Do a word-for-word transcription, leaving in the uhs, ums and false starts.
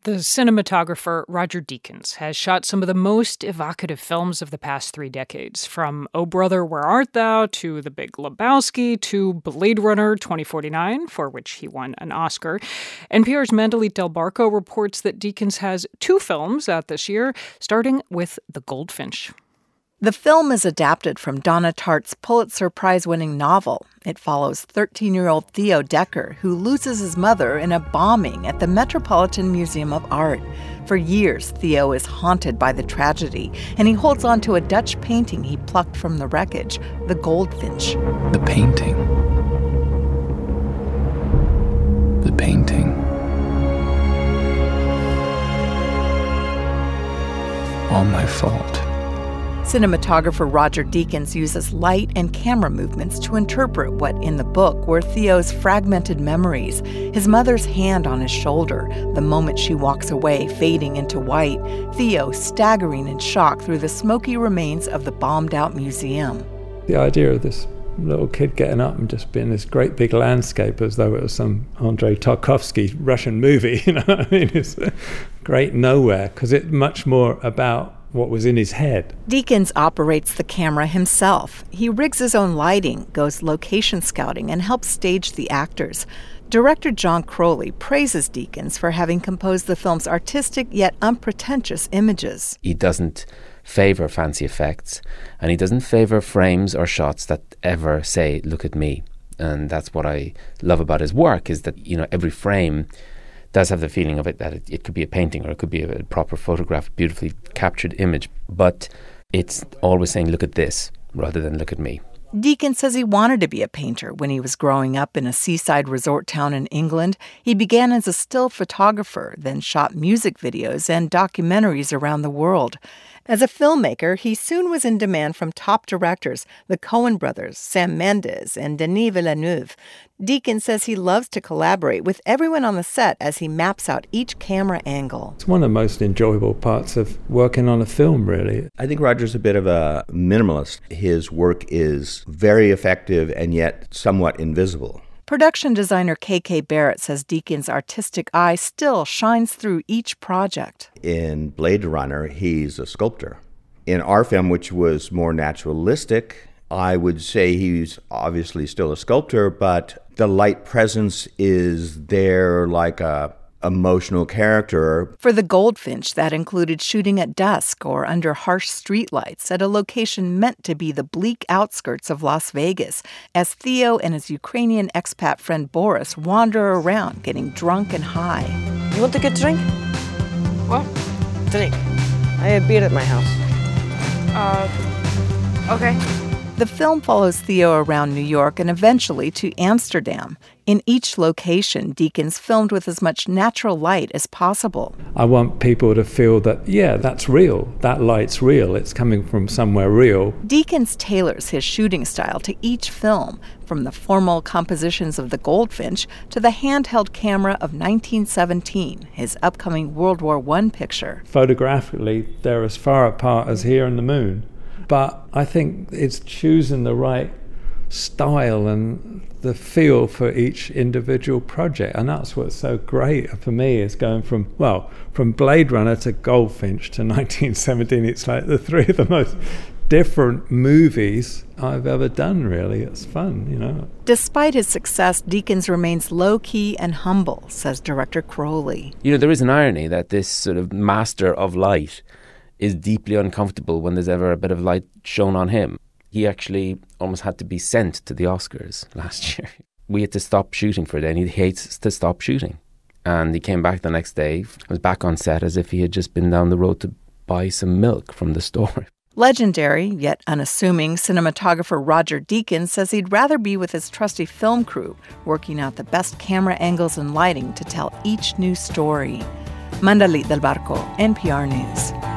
The cinematographer Roger Deakins has shot some of the most evocative films of the past three decades, from Oh Brother, Where Art Thou to The Big Lebowski to Blade Runner twenty forty-nine, for which he won an Oscar. N P R's Mandalit Del Barco reports that Deakins has two films out this year, starting with The Goldfinch. The film is adapted from Donna Tartt's Pulitzer Prize-winning novel. It follows thirteen-year-old Theo Decker, who loses his mother in a bombing at the Metropolitan Museum of Art. For years, Theo is haunted by the tragedy, and he holds on to a Dutch painting he plucked from the wreckage, The Goldfinch. The painting. The painting. All my fault. Cinematographer Roger Deakins uses light and camera movements to interpret what in the book were Theo's fragmented memories. His mother's hand on his shoulder, the moment she walks away, fading into white. Theo staggering in shock through the smoky remains of the bombed-out museum. The idea of this little kid getting up and just being this great big landscape as though it was some Andrei Tarkovsky Russian movie, you know what I mean? It's a great nowhere, because it's much more about what was in his head. Deakins operates the camera himself. He rigs his own lighting, goes location scouting, and helps stage the actors. Director John Crowley praises Deakins for having composed the film's artistic yet unpretentious images. He doesn't favor fancy effects, and he doesn't favor frames or shots that ever say, look at me. And that's what I love about his work, is that, you know, every frame does have the feeling of it that it, it could be a painting or it could be a, a proper photograph, beautifully captured image, but it's always saying, look at this, rather than look at me. Deakins says he wanted to be a painter when he was growing up in a seaside resort town in England. He began as a still photographer, then shot music videos and documentaries around the world. As a filmmaker, he soon was in demand from top directors, the Coen brothers, Sam Mendes, and Denis Villeneuve. Deakins says he loves to collaborate with everyone on the set as he maps out each camera angle. It's one of the most enjoyable parts of working on a film, really. I think Roger's a bit of a minimalist. His work is very effective and yet somewhat invisible. Production designer K K Barrett says Deakins' artistic eye still shines through each project. In Blade Runner, he's a sculptor. In our film, which was more naturalistic, I would say he's obviously still a sculptor, but the light presence is there like a emotional character. For The Goldfinch, that included shooting at dusk or under harsh streetlights at a location meant to be the bleak outskirts of Las Vegas, as Theo and his Ukrainian expat friend Boris wander around getting drunk and high. You want to get drink? What? Drink. I had beer at my house. Uh, okay. The film follows Theo around New York and eventually to Amsterdam. In each location, Deakins filmed with as much natural light as possible. I want people to feel that, yeah, that's real. That light's real. It's coming from somewhere real. Deakins tailors his shooting style to each film, from the formal compositions of The Goldfinch to the handheld camera of nineteen seventeen, his upcoming World War One picture. Photographically, they're as far apart as here and the moon. But I think it's choosing the right style and the feel for each individual project. And that's what's so great for me, is going from, well, from Blade Runner to Goldfinch to nineteen seventeen. It's like the three of the most different movies I've ever done, really. It's fun, you know. Despite his success, Deakins remains low-key and humble, says director Crowley. You know, there is an irony that this sort of master of light is deeply uncomfortable when there's ever a bit of light shown on him. He actually almost had to be sent to the Oscars last year. We had to stop shooting for a day, and he hates to stop shooting. And he came back the next day, was back on set as if he had just been down the road to buy some milk from the store. Legendary, yet unassuming, cinematographer Roger Deakins says he'd rather be with his trusty film crew, working out the best camera angles and lighting to tell each new story. Mandalit Del Barco, N P R News.